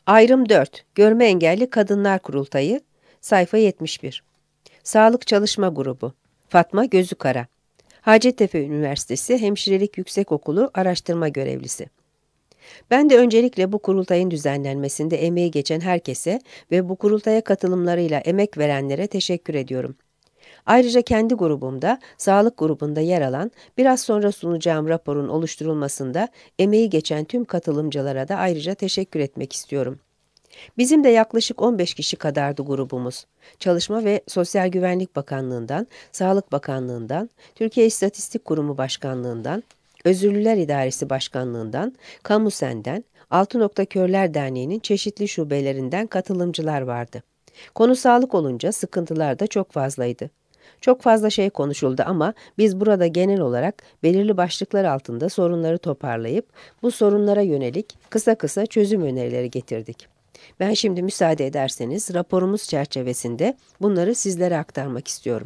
Ayrım 4. Görme engelli kadınlar kurultayı. Sayfa 71. Sağlık Çalışma Grubu. Fatma Gözükara. Hacettepe Üniversitesi Hemşirelik Yüksekokulu araştırma görevlisi. Ben de öncelikle bu kurultayın düzenlenmesinde emeği geçen herkese ve bu kurultaya katılımlarıyla emek verenlere teşekkür ediyorum. Ayrıca kendi grubumda, sağlık grubunda yer alan, biraz sonra sunacağım raporun oluşturulmasında emeği geçen tüm katılımcılara da ayrıca teşekkür etmek istiyorum. Bizim de yaklaşık 15 kişi kadardı grubumuz. Çalışma ve Sosyal Güvenlik Bakanlığı'ndan, Sağlık Bakanlığı'ndan, Türkiye İstatistik Kurumu Başkanlığı'ndan, Özürlüler İdaresi Başkanlığı'ndan, Kamusen'den, Altı Nokta Körler Derneği'nin çeşitli şubelerinden katılımcılar vardı. Konu sağlık olunca sıkıntılar da çok fazlaydı. Çok fazla şey konuşuldu ama biz burada genel olarak belirli başlıklar altında sorunları toparlayıp bu sorunlara yönelik kısa kısa çözüm önerileri getirdik. Ben şimdi müsaade ederseniz raporumuz çerçevesinde bunları sizlere aktarmak istiyorum.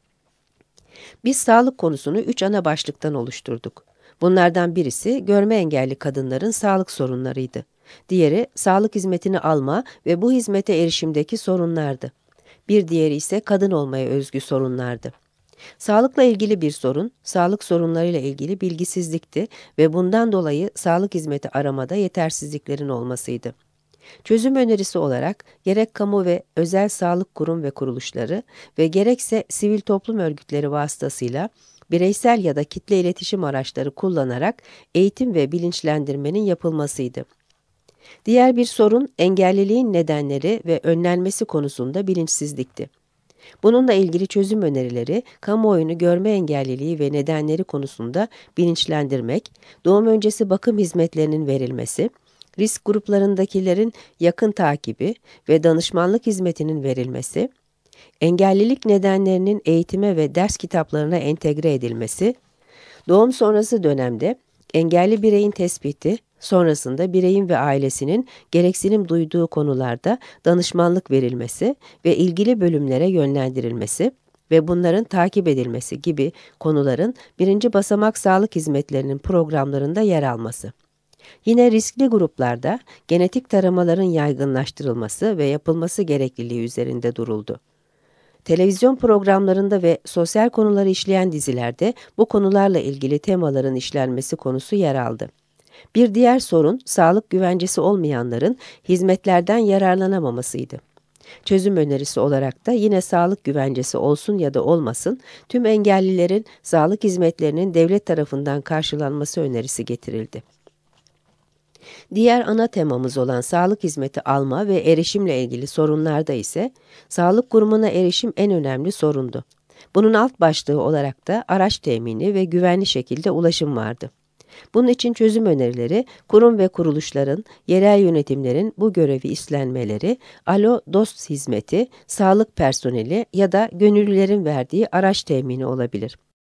Biz sağlık konusunu 3 ana başlıktan oluşturduk. Bunlardan birisi görme engelli kadınların sağlık sorunlarıydı. Diğeri sağlık hizmetini alma ve bu hizmete erişimdeki sorunlardı. Bir diğeri ise kadın olmaya özgü sorunlardı. Sağlıkla ilgili bir sorun, sağlık sorunlarıyla ilgili bilgisizlikti ve bundan dolayı sağlık hizmeti aramada yetersizliklerin olmasıydı. Çözüm önerisi olarak gerek kamu ve özel sağlık kurum ve kuruluşları ve gerekse sivil toplum örgütleri vasıtasıyla bireysel ya da kitle iletişim araçları kullanarak eğitim ve bilinçlendirmenin yapılmasıydı. Diğer bir sorun engelliliğin nedenleri ve önlenmesi konusunda bilinçsizlikti. Bununla ilgili çözüm önerileri, kamuoyunu görme engelliliği ve nedenleri konusunda bilinçlendirmek, doğum öncesi bakım hizmetlerinin verilmesi, risk gruplarındakilerin yakın takibi ve danışmanlık hizmetinin verilmesi, engellilik nedenlerinin eğitime ve ders kitaplarına entegre edilmesi, doğum sonrası dönemde engelli bireyin tespiti, sonrasında bireyin ve ailesinin gereksinim duyduğu konularda danışmanlık verilmesi ve ilgili bölümlere yönlendirilmesi ve bunların takip edilmesi gibi konuların birinci basamak sağlık hizmetlerinin programlarında yer alması. Yine riskli gruplarda genetik taramaların yaygınlaştırılması ve yapılması gerekliliği üzerinde duruldu. Televizyon programlarında ve sosyal konuları işleyen dizilerde bu konularla ilgili temaların işlenmesi konusu yer aldı. Bir diğer sorun sağlık güvencesi olmayanların hizmetlerden yararlanamamasıydı. Çözüm önerisi olarak da yine sağlık güvencesi olsun ya da olmasın tüm engellilerin sağlık hizmetlerinin devlet tarafından karşılanması önerisi getirildi. Diğer ana temamız olan sağlık hizmeti alma ve erişimle ilgili sorunlarda ise sağlık kurumuna erişim en önemli sorundu. Bunun alt başlığı olarak da araç temini ve güvenli şekilde ulaşım vardı. Bunun için çözüm önerileri, kurum ve kuruluşların, yerel yönetimlerin bu görevi üstlenmeleri, Alo Dost hizmeti, sağlık personeli ya da gönüllülerin verdiği araç temini olabilir.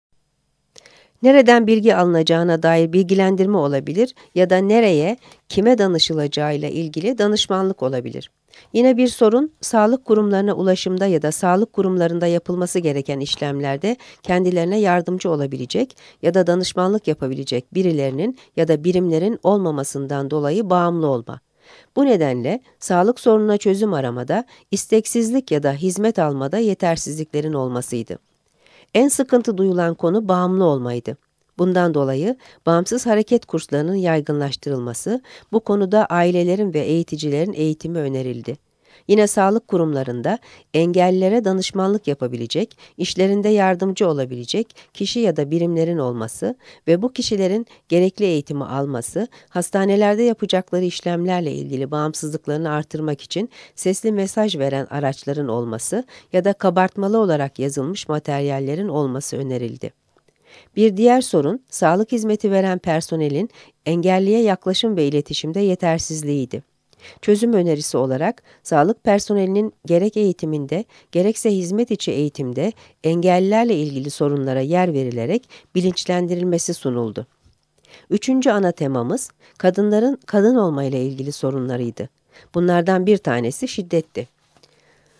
Nereden bilgi alınacağına dair bilgilendirme olabilir ya da nereye, kime danışılacağıyla ilgili danışmanlık olabilir. Yine bir sorun, sağlık kurumlarına ulaşımda ya da sağlık kurumlarında yapılması gereken işlemlerde kendilerine yardımcı olabilecek ya da danışmanlık yapabilecek birilerinin ya da birimlerin olmamasından dolayı bağımlı olma. Bu nedenle sağlık sorununa çözüm aramada, isteksizlik ya da hizmet almada yetersizliklerin olmasıydı. En sıkıntı duyulan konu bağımlı olmaydı. Bundan dolayı bağımsız hareket kurslarının yaygınlaştırılması, bu konuda ailelerin ve eğiticilerin eğitimi önerildi. Yine sağlık kurumlarında engellilere danışmanlık yapabilecek, işlerinde yardımcı olabilecek kişi ya da birimlerin olması ve bu kişilerin gerekli eğitimi alması, hastanelerde yapacakları işlemlerle ilgili bağımsızlıklarını artırmak için sesli mesaj veren araçların olması ya da kabartmalı olarak yazılmış materyallerin olması önerildi. Bir diğer sorun, sağlık hizmeti veren personelin engelliye yaklaşım ve iletişimde yetersizliğiydi. Çözüm önerisi olarak sağlık personelinin gerek eğitiminde gerekse hizmet içi eğitimde engellilerle ilgili sorunlara yer verilerek bilinçlendirilmesi sunuldu. Üçüncü ana temamız kadınların kadın olmayla ilgili sorunlarıydı. Bunlardan bir tanesi şiddetti.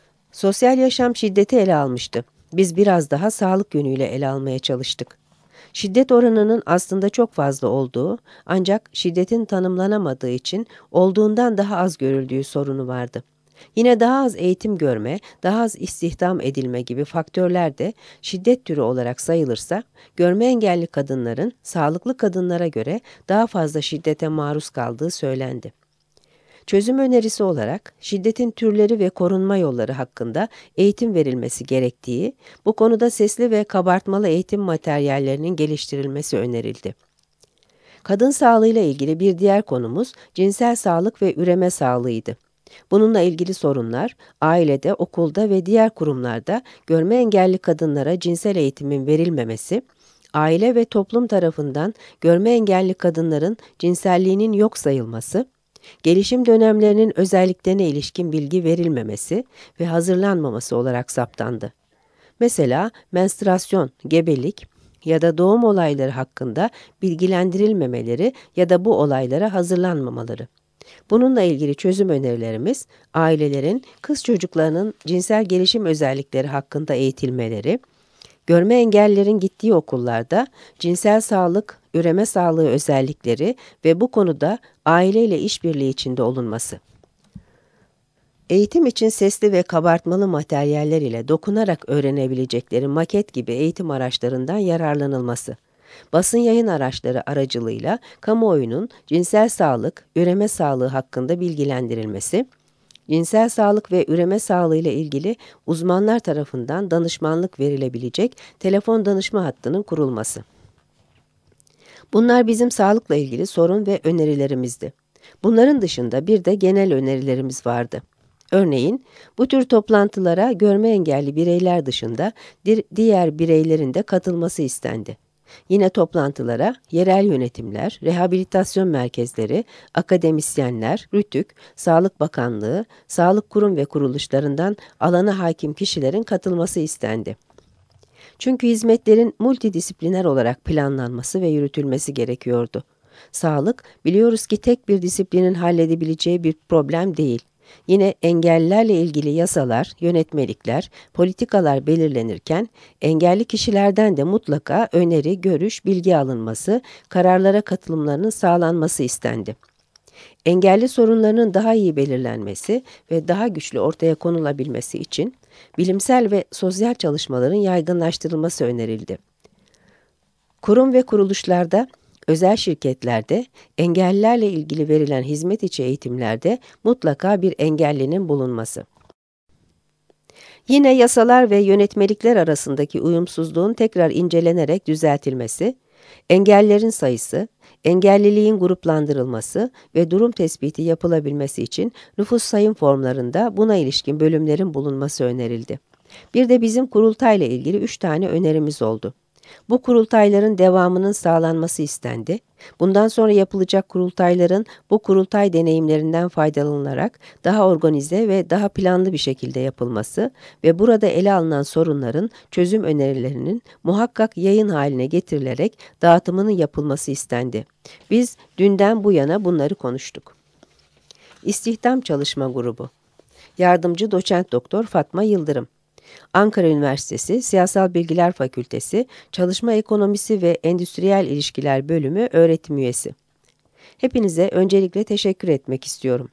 Sosyal yaşam şiddeti ele almıştı. Biz biraz daha sağlık yönüyle ele almaya çalıştık. Şiddet oranının aslında çok fazla olduğu, ancak şiddetin tanımlanamadığı için olduğundan daha az görüldüğü sorunu vardı. Yine daha az eğitim görme, daha az istihdam edilme gibi faktörler de şiddet türü olarak sayılırsa, görme engelli kadınların sağlıklı kadınlara göre daha fazla şiddete maruz kaldığı söylendi. Çözüm önerisi olarak şiddetin türleri ve korunma yolları hakkında eğitim verilmesi gerektiği, bu konuda sesli ve kabartmalı eğitim materyallerinin geliştirilmesi önerildi. Kadın sağlığıyla ilgili bir diğer konumuz cinsel sağlık ve üreme sağlığıydı. Bununla ilgili sorunlar, ailede, okulda ve diğer kurumlarda görme engelli kadınlara cinsel eğitimin verilmemesi, aile ve toplum tarafından görme engelli kadınların cinselliğinin yok sayılması, gelişim dönemlerinin özelliklerine ilişkin bilgi verilmemesi ve hazırlanmaması olarak saptandı. Mesela menstrüasyon, gebelik ya da doğum olayları hakkında bilgilendirilmemeleri ya da bu olaylara hazırlanmamaları. Bununla ilgili çözüm önerilerimiz, ailelerin kız çocuklarının cinsel gelişim özellikleri hakkında eğitilmeleri, görme engellilerin gittiği okullarda cinsel sağlık, üreme sağlığı özellikleri ve bu konuda aileyle işbirliği içinde olunması. Eğitim için sesli ve kabartmalı materyaller ile dokunarak öğrenebilecekleri maket gibi eğitim araçlarından yararlanılması. Basın yayın araçları aracılığıyla kamuoyunun cinsel sağlık, üreme sağlığı hakkında bilgilendirilmesi, cinsel sağlık ve üreme sağlığı ile ilgili uzmanlar tarafından danışmanlık verilebilecek telefon danışma hattının kurulması. Bunlar bizim sağlıkla ilgili sorun ve önerilerimizdi. Bunların dışında bir de genel önerilerimiz vardı. Örneğin, bu tür toplantılara görme engelli bireyler dışında diğer bireylerin de katılması istendi. Yine toplantılara yerel yönetimler, rehabilitasyon merkezleri, akademisyenler, RÜTÜK, Sağlık Bakanlığı, sağlık kurum ve kuruluşlarından alana hakim kişilerin katılması istendi. Çünkü hizmetlerin multidisipliner olarak planlanması ve yürütülmesi gerekiyordu. Sağlık, biliyoruz ki tek bir disiplinin halledebileceği bir problem değil. Yine engellilerle ilgili yasalar, yönetmelikler, politikalar belirlenirken engelli kişilerden de mutlaka öneri, görüş, bilgi alınması, kararlara katılımlarının sağlanması istendi. Engelli sorunlarının daha iyi belirlenmesi ve daha güçlü ortaya konulabilmesi için bilimsel ve sosyal çalışmaların yaygınlaştırılması önerildi. Kurum ve kuruluşlarda, özel şirketlerde, engellilerle ilgili verilen hizmet içi eğitimlerde mutlaka bir engellinin bulunması. Yine yasalar ve yönetmelikler arasındaki uyumsuzluğun tekrar incelenerek düzeltilmesi, engellilerin sayısı, engelliliğin gruplandırılması ve durum tespiti yapılabilmesi için nüfus sayım formlarında buna ilişkin bölümlerin bulunması önerildi. Bir de bizim kurultayla ilgili 3 tane önerimiz oldu. Bu kurultayların devamının sağlanması istendi. Bundan sonra yapılacak kurultayların bu kurultay deneyimlerinden faydalanılarak daha organize ve daha planlı bir şekilde yapılması ve burada ele alınan sorunların çözüm önerilerinin muhakkak yayın haline getirilerek dağıtımının yapılması istendi. Biz dünden bu yana bunları konuştuk. İstihdam Çalışma Grubu. Yardımcı Doçent Doktor Fatma Yıldırım. Ankara Üniversitesi Siyasal Bilgiler Fakültesi Çalışma Ekonomisi ve Endüstriyel İlişkiler Bölümü öğretim üyesi. Hepinize öncelikle teşekkür etmek istiyorum.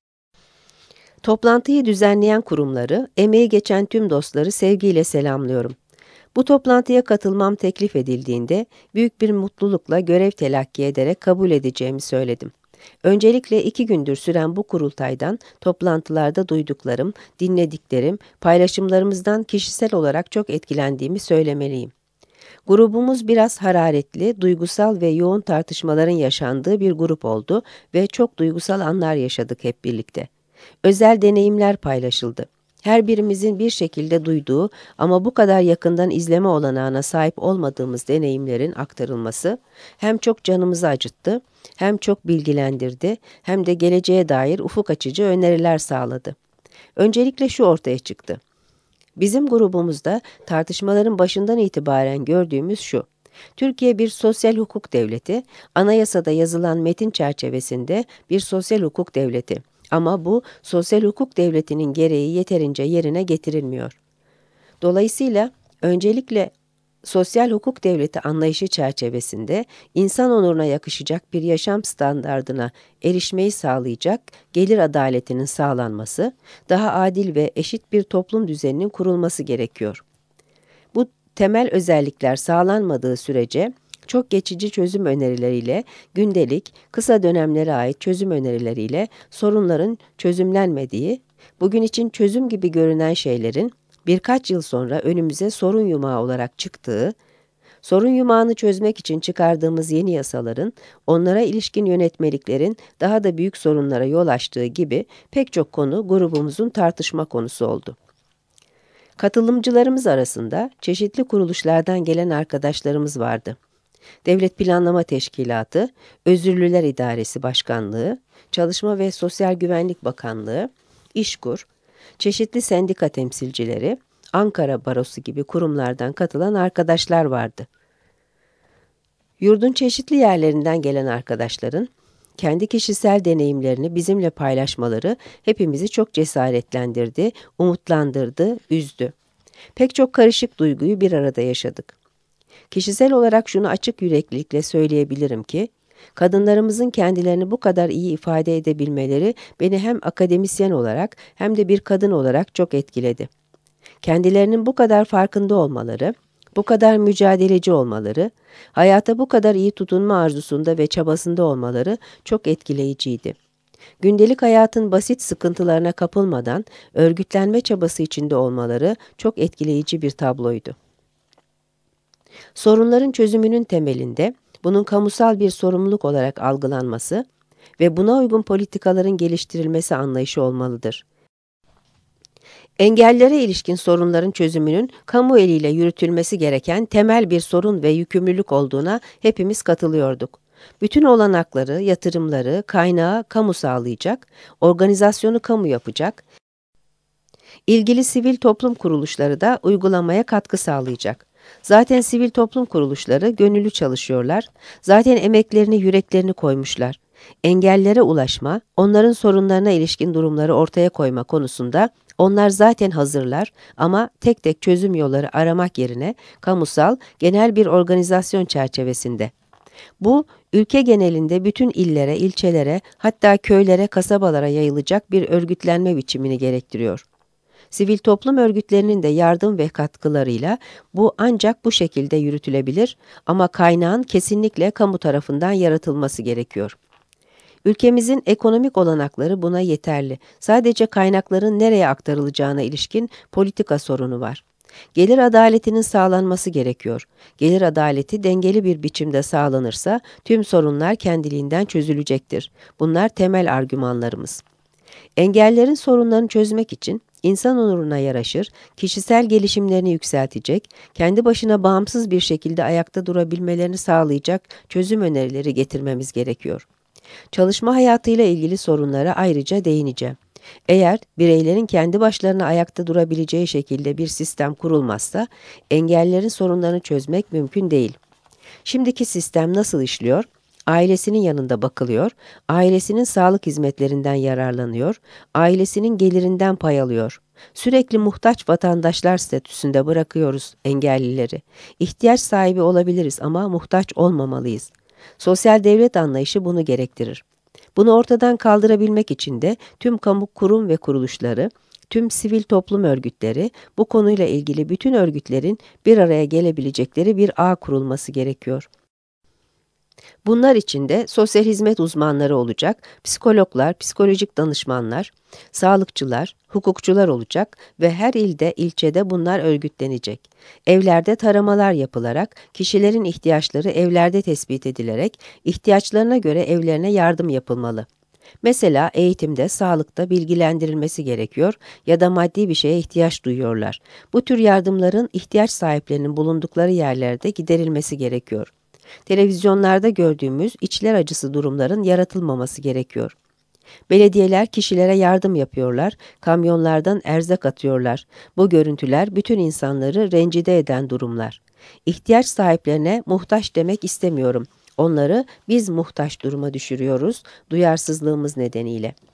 Toplantıyı düzenleyen kurumları, emeği geçen tüm dostları sevgiyle selamlıyorum. Bu toplantıya katılmam teklif edildiğinde büyük bir mutlulukla görev telakki ederek kabul edeceğimi söyledim. Öncelikle 2 gündür süren bu kurultaydan, toplantılarda duyduklarım, dinlediklerim, paylaşımlarımızdan kişisel olarak çok etkilendiğimi söylemeliyim. Grubumuz biraz hararetli, duygusal ve yoğun tartışmaların yaşandığı bir grup oldu ve çok duygusal anlar yaşadık hep birlikte. Özel deneyimler paylaşıldı. Her birimizin bir şekilde duyduğu ama bu kadar yakından izleme olanağına sahip olmadığımız deneyimlerin aktarılması hem çok canımızı acıttı, hem çok bilgilendirdi, hem de geleceğe dair ufuk açıcı öneriler sağladı. Öncelikle şu ortaya çıktı. Bizim grubumuzda tartışmaların başından itibaren gördüğümüz şu: Türkiye bir sosyal hukuk devleti, anayasada yazılan metin çerçevesinde bir sosyal hukuk devleti. Ama bu sosyal hukuk devletinin gereği yeterince yerine getirilmiyor. Dolayısıyla öncelikle Sosyal hukuk devleti anlayışı çerçevesinde insan onuruna yakışacak bir yaşam standardına erişmeyi sağlayacak gelir adaletinin sağlanması, daha adil ve eşit bir toplum düzeninin kurulması gerekiyor. Bu temel özellikler sağlanmadığı sürece çok geçici çözüm önerileriyle, gündelik, kısa dönemlere ait çözüm önerileriyle sorunların çözümlenmediği, bugün için çözüm gibi görünen şeylerin birkaç yıl sonra önümüze sorun yumağı olarak çıktığı, sorun yumağını çözmek için çıkardığımız yeni yasaların, onlara ilişkin yönetmeliklerin daha da büyük sorunlara yol açtığı gibi pek çok konu grubumuzun tartışma konusu oldu. Katılımcılarımız arasında çeşitli kuruluşlardan gelen arkadaşlarımız vardı. Devlet Planlama Teşkilatı, Özürlüler İdaresi Başkanlığı, Çalışma ve Sosyal Güvenlik Bakanlığı, İşkur, çeşitli sendika temsilcileri, Ankara Barosu gibi kurumlardan katılan arkadaşlar vardı. Yurdun çeşitli yerlerinden gelen arkadaşların, kendi kişisel deneyimlerini bizimle paylaşmaları hepimizi çok cesaretlendirdi, umutlandırdı, üzdü. Pek çok karışık duyguyu bir arada yaşadık. Kişisel olarak şunu açık yüreklilikle söyleyebilirim ki, kadınlarımızın kendilerini bu kadar iyi ifade edebilmeleri beni hem akademisyen olarak hem de bir kadın olarak çok etkiledi. Kendilerinin bu kadar farkında olmaları, bu kadar mücadeleci olmaları, hayata bu kadar iyi tutunma arzusunda ve çabasında olmaları çok etkileyiciydi. Gündelik hayatın basit sıkıntılarına kapılmadan örgütlenme çabası içinde olmaları çok etkileyici bir tabloydu. Sorunların çözümünün temelinde bunun kamusal bir sorumluluk olarak algılanması ve buna uygun politikaların geliştirilmesi anlayışı olmalıdır. Engellere ilişkin sorunların çözümünün kamu eliyle yürütülmesi gereken temel bir sorun ve yükümlülük olduğuna hepimiz katılıyorduk. Bütün olanakları, yatırımları, kaynağı kamu sağlayacak, organizasyonu kamu yapacak, ilgili sivil toplum kuruluşları da uygulamaya katkı sağlayacak. Zaten sivil toplum kuruluşları gönüllü çalışıyorlar, zaten emeklerini, yüreklerini koymuşlar. Engellere ulaşma, onların sorunlarına ilişkin durumları ortaya koyma konusunda onlar zaten hazırlar ama tek tek çözüm yolları aramak yerine kamusal, genel bir organizasyon çerçevesinde. Bu, ülke genelinde bütün illere, ilçelere, hatta köylere, kasabalara yayılacak bir örgütlenme biçimini gerektiriyor. Sivil toplum örgütlerinin de yardım ve katkılarıyla bu ancak bu şekilde yürütülebilir ama kaynağın kesinlikle kamu tarafından yaratılması gerekiyor. Ülkemizin ekonomik olanakları buna yeterli. Sadece kaynakların nereye aktarılacağına ilişkin politika sorunu var. Gelir adaletinin sağlanması gerekiyor. Gelir adaleti dengeli bir biçimde sağlanırsa tüm sorunlar kendiliğinden çözülecektir. Bunlar temel argümanlarımız. Engellerin sorunlarını çözmek için insan onuruna yaraşır, kişisel gelişimlerini yükseltecek, kendi başına bağımsız bir şekilde ayakta durabilmelerini sağlayacak çözüm önerileri getirmemiz gerekiyor. Çalışma hayatıyla ilgili sorunlara ayrıca değineceğim. Eğer bireylerin kendi başlarına ayakta durabileceği şekilde bir sistem kurulmazsa, engellerin sorunlarını çözmek mümkün değil. Şimdiki sistem nasıl işliyor? Ailesinin yanında bakılıyor, ailesinin sağlık hizmetlerinden yararlanıyor, ailesinin gelirinden pay alıyor. Sürekli muhtaç vatandaşlar statüsünde bırakıyoruz engellileri. İhtiyaç sahibi olabiliriz ama muhtaç olmamalıyız. Sosyal devlet anlayışı bunu gerektirir. Bunu ortadan kaldırabilmek için de tüm kamu kurum ve kuruluşları, tüm sivil toplum örgütleri, bu konuyla ilgili bütün örgütlerin bir araya gelebilecekleri bir ağ kurulması gerekiyor. Bunlar içinde sosyal hizmet uzmanları olacak, psikologlar, psikolojik danışmanlar, sağlıkçılar, hukukçular olacak ve her ilde, ilçede bunlar örgütlenecek. Evlerde taramalar yapılarak, kişilerin ihtiyaçları evlerde tespit edilerek, ihtiyaçlarına göre evlerine yardım yapılmalı. Mesela eğitimde, sağlıkta bilgilendirilmesi gerekiyor ya da maddi bir şeye ihtiyaç duyuyorlar. Bu tür yardımların ihtiyaç sahiplerinin bulundukları yerlerde giderilmesi gerekiyor. Televizyonlarda gördüğümüz içler acısı durumların yaratılmaması gerekiyor. Belediyeler kişilere yardım yapıyorlar, kamyonlardan erzak atıyorlar. Bu görüntüler bütün insanları rencide eden durumlar. İhtiyaç sahiplerine muhtaç demek istemiyorum. Onları biz muhtaç duruma düşürüyoruz, duyarsızlığımız nedeniyle.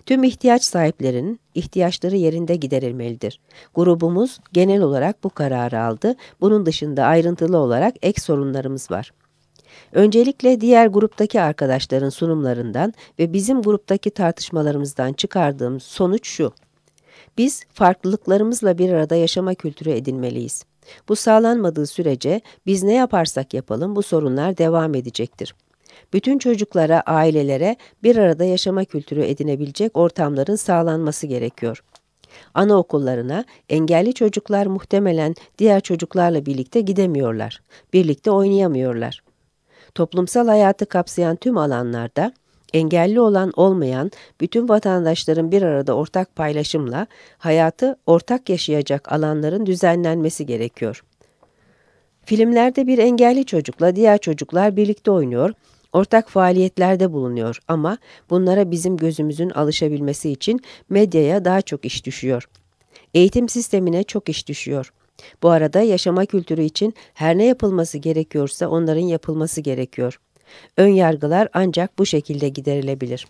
Tüm ihtiyaç sahiplerinin ihtiyaçları yerinde giderilmelidir. Grubumuz genel olarak bu kararı aldı. Bunun dışında ayrıntılı olarak ek sorunlarımız var. Öncelikle diğer gruptaki arkadaşların sunumlarından ve bizim gruptaki tartışmalarımızdan çıkardığım sonuç şu: biz farklılıklarımızla bir arada yaşama kültürü edinmeliyiz. Bu sağlanmadığı sürece biz ne yaparsak yapalım bu sorunlar devam edecektir. Bütün çocuklara, ailelere bir arada yaşama kültürü edinebilecek ortamların sağlanması gerekiyor. Anaokullarına engelli çocuklar muhtemelen diğer çocuklarla birlikte gidemiyorlar, birlikte oynayamıyorlar. Toplumsal hayatı kapsayan tüm alanlarda engelli olan olmayan bütün vatandaşların bir arada ortak paylaşımla hayatı ortak yaşayacak alanların düzenlenmesi gerekiyor. Filmlerde bir engelli çocukla diğer çocuklar birlikte oynuyor, ortak faaliyetlerde bulunuyor ama bunlara bizim gözümüzün alışabilmesi için medyaya daha çok iş düşüyor. Eğitim sistemine çok iş düşüyor. Bu arada yaşama kültürü için her ne yapılması gerekiyorsa onların yapılması gerekiyor. Ön yargılar ancak bu şekilde giderilebilir.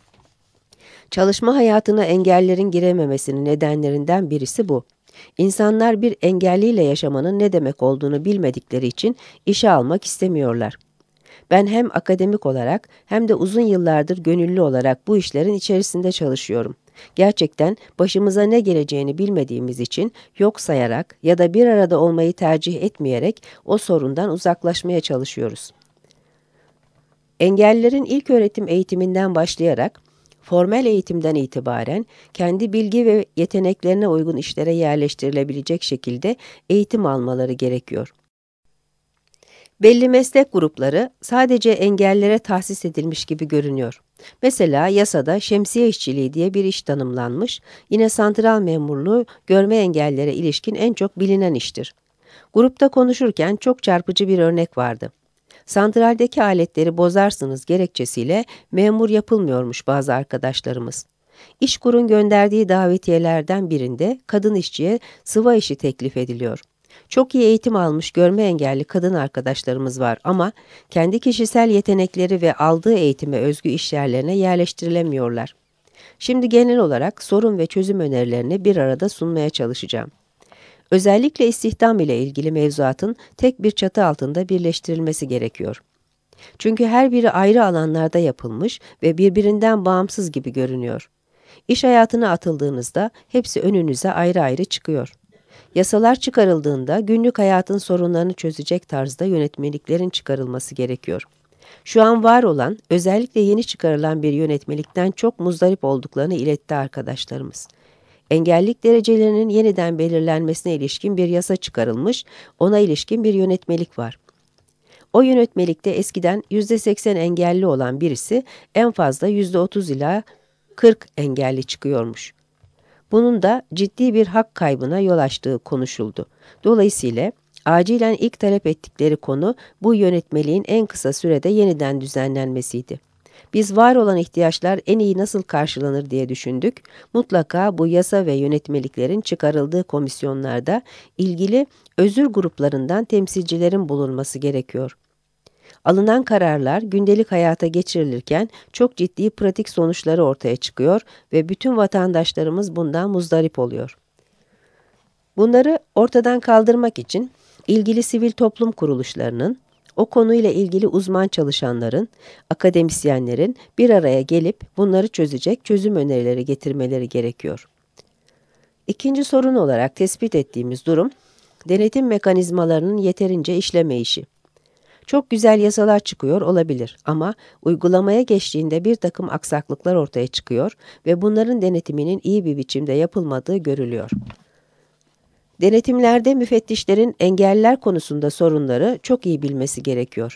Çalışma hayatına engellerin girememesinin nedenlerinden birisi bu. İnsanlar bir engelliyle yaşamanın ne demek olduğunu bilmedikleri için işe almak istemiyorlar. Ben hem akademik olarak hem de uzun yıllardır gönüllü olarak bu işlerin içerisinde çalışıyorum. Gerçekten başımıza ne geleceğini bilmediğimiz için yok sayarak ya da bir arada olmayı tercih etmeyerek o sorundan uzaklaşmaya çalışıyoruz. Engellilerin ilköğretim eğitiminden başlayarak formel eğitimden itibaren kendi bilgi ve yeteneklerine uygun işlere yerleştirilebilecek şekilde eğitim almaları gerekiyor. Belli meslek grupları sadece engellilere tahsis edilmiş gibi görünüyor. Mesela yasada şemsiye işçiliği diye bir iş tanımlanmış, yine santral memurluğu görme engellilere ilişkin en çok bilinen iştir. Grupta konuşurken çok çarpıcı bir örnek vardı. Santraldeki aletleri bozarsınız gerekçesiyle memur yapılmıyormuş bazı arkadaşlarımız. İşkur'un gönderdiği davetiyelerden birinde kadın işçiye sıva işi teklif ediliyor. Çok iyi eğitim almış görme engelli kadın arkadaşlarımız var ama kendi kişisel yetenekleri ve aldığı eğitime özgü iş yerlerine yerleştirilemiyorlar. Şimdi genel olarak sorun ve çözüm önerilerini bir arada sunmaya çalışacağım. Özellikle istihdam ile ilgili mevzuatın tek bir çatı altında birleştirilmesi gerekiyor. Çünkü her biri ayrı alanlarda yapılmış ve birbirinden bağımsız gibi görünüyor. İş hayatına atıldığınızda hepsi önünüze ayrı ayrı çıkıyor. Yasalar çıkarıldığında günlük hayatın sorunlarını çözecek tarzda yönetmeliklerin çıkarılması gerekiyor. Şu an var olan, özellikle yeni çıkarılan bir yönetmelikten çok muzdarip olduklarını iletti arkadaşlarımız. Engellilik derecelerinin yeniden belirlenmesine ilişkin bir yasa çıkarılmış, ona ilişkin bir yönetmelik var. O yönetmelikte eskiden %80 engelli olan birisi en fazla %30 ila 40 engelli çıkıyormuş. Bunun da ciddi bir hak kaybına yol açtığı konuşuldu. Dolayısıyla acilen ilk talep ettikleri konu bu yönetmeliğin en kısa sürede yeniden düzenlenmesiydi. Biz var olan ihtiyaçlar en iyi nasıl karşılanır diye düşündük. Mutlaka bu yasa ve yönetmeliklerin çıkarıldığı komisyonlarda ilgili özür gruplarından temsilcilerin bulunması gerekiyor. Alınan kararlar gündelik hayata geçirilirken çok ciddi pratik sonuçları ortaya çıkıyor ve bütün vatandaşlarımız bundan muzdarip oluyor. Bunları ortadan kaldırmak için ilgili sivil toplum kuruluşlarının, o konuyla ilgili uzman çalışanların, akademisyenlerin bir araya gelip bunları çözecek çözüm önerileri getirmeleri gerekiyor. İkinci sorun olarak tespit ettiğimiz durum, denetim mekanizmalarının yeterince işlemeyişi. Çok güzel yasalar çıkıyor olabilir ama uygulamaya geçtiğinde bir takım aksaklıklar ortaya çıkıyor ve bunların denetiminin iyi bir biçimde yapılmadığı görülüyor. Denetimlerde müfettişlerin engelliler konusunda sorunları çok iyi bilmesi gerekiyor.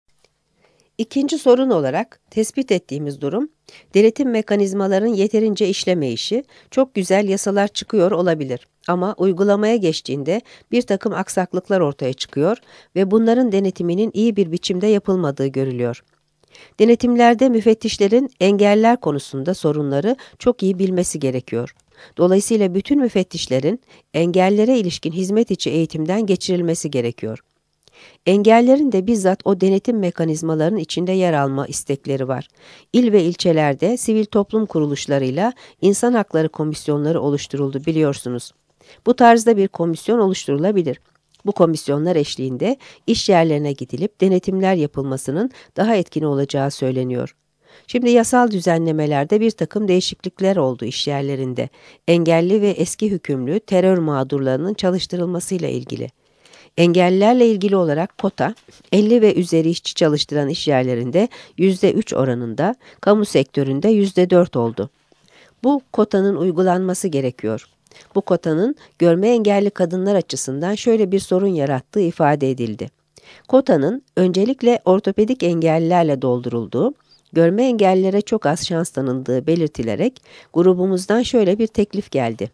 İkinci sorun olarak tespit ettiğimiz durum, denetim mekanizmaların yeterince işlemeyişi, çok güzel yasalar çıkıyor olabilir ama uygulamaya geçtiğinde bir takım aksaklıklar ortaya çıkıyor ve bunların denetiminin iyi bir biçimde yapılmadığı görülüyor. Denetimlerde müfettişlerin engelliler konusunda sorunları çok iyi bilmesi gerekiyor. Dolayısıyla bütün müfettişlerin engellilere ilişkin hizmet içi eğitimden geçirilmesi gerekiyor. Engellerin de bizzat o denetim mekanizmalarının içinde yer alma istekleri var. İl ve ilçelerde sivil toplum kuruluşlarıyla insan hakları komisyonları oluşturuldu biliyorsunuz. Bu tarzda bir komisyon oluşturulabilir. Bu komisyonlar eşliğinde iş yerlerine gidilip denetimler yapılmasının daha etkin olacağı söyleniyor. Şimdi yasal düzenlemelerde bir takım değişiklikler oldu iş yerlerinde. Engelli ve eski hükümlü terör mağdurlarının çalıştırılmasıyla ilgili. Engellilerle ilgili olarak kota, 50 ve üzeri işçi çalıştıran iş yerlerinde %3 oranında, kamu sektöründe %4 oldu. Bu kotanın uygulanması gerekiyor. Bu kotanın görme engelli kadınlar açısından şöyle bir sorun yarattığı ifade edildi. Kotanın öncelikle ortopedik engellilerle doldurulduğu, görme engellilere çok az şans tanındığı belirtilerek grubumuzdan şöyle bir teklif geldi.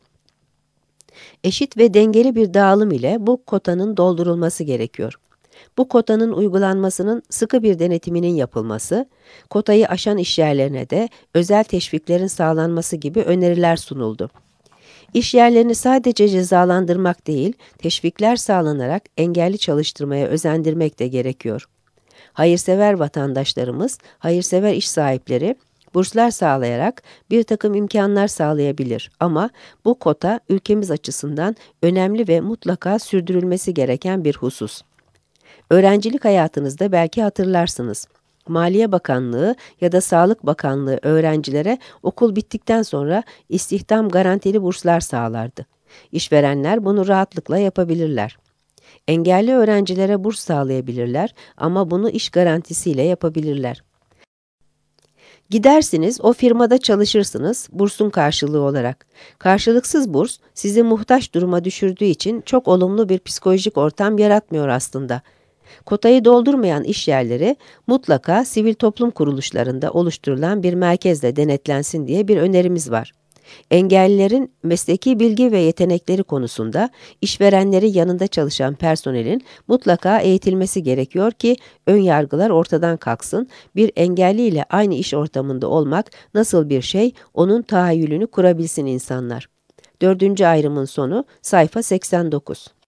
Eşit ve dengeli bir dağılım ile bu kotanın doldurulması gerekiyor. Bu kotanın uygulanmasının sıkı bir denetiminin yapılması, kotayı aşan işyerlerine de özel teşviklerin sağlanması gibi öneriler sunuldu. İşyerlerini sadece cezalandırmak değil, teşvikler sağlanarak engelli çalıştırmaya özendirmek de gerekiyor. Hayırsever vatandaşlarımız, hayırsever iş sahipleri, burslar sağlayarak bir takım imkanlar sağlayabilir ama bu kota ülkemiz açısından önemli ve mutlaka sürdürülmesi gereken bir husus. Öğrencilik hayatınızda belki hatırlarsınız. Maliye Bakanlığı ya da Sağlık Bakanlığı öğrencilere okul bittikten sonra istihdam garantili burslar sağlardı. İşverenler bunu rahatlıkla yapabilirler. Engelli öğrencilere burs sağlayabilirler ama bunu iş garantisiyle yapabilirler. Gidersiniz, o firmada çalışırsınız, bursun karşılığı olarak. Karşılıksız burs, sizi muhtaç duruma düşürdüğü için çok olumlu bir psikolojik ortam yaratmıyor aslında. Kotayı doldurmayan iş yerleri mutlaka sivil toplum kuruluşlarında oluşturulan bir merkezle denetlensin diye bir önerimiz var. Engellilerin mesleki bilgi ve yetenekleri konusunda işverenleri yanında çalışan personelin mutlaka eğitilmesi gerekiyor ki ön yargılar ortadan kalksın, bir engelli ile aynı iş ortamında olmak nasıl bir şey onun tahayyülünü kurabilsin insanlar. 4. ayrımın sonu sayfa 89.